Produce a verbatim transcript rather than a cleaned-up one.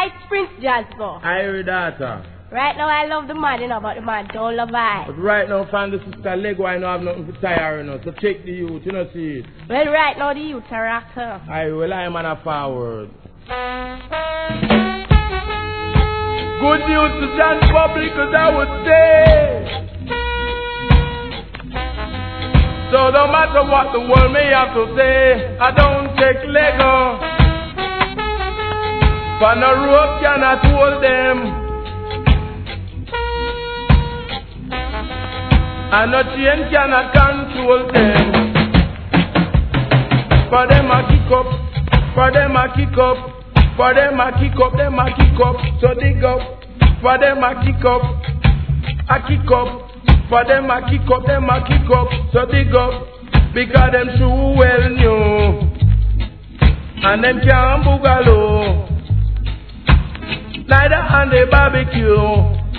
Right, Prince Jasper. I hear that. Right now I love the man, you know, but the man don't love I. But right now, find the sister Lego, I don't have nothing to tire, you know, so check the youth, you know, see it. Well, right now the youth are actor. I will, I'm on a forward. Good news to John Public, cause I would say. So no matter what the world may have to say, I don't take Lego. For no rope cannot hold them. And no chain cannot control them. For them a kick up, for them a kick up, for them a kick up, them a kick up, so dig up. For them a kick up, a kick up. For them a kick up, them a kick up, so dig up. Because them sure well knew. And them can't boogaloo. Neither on the barbecue.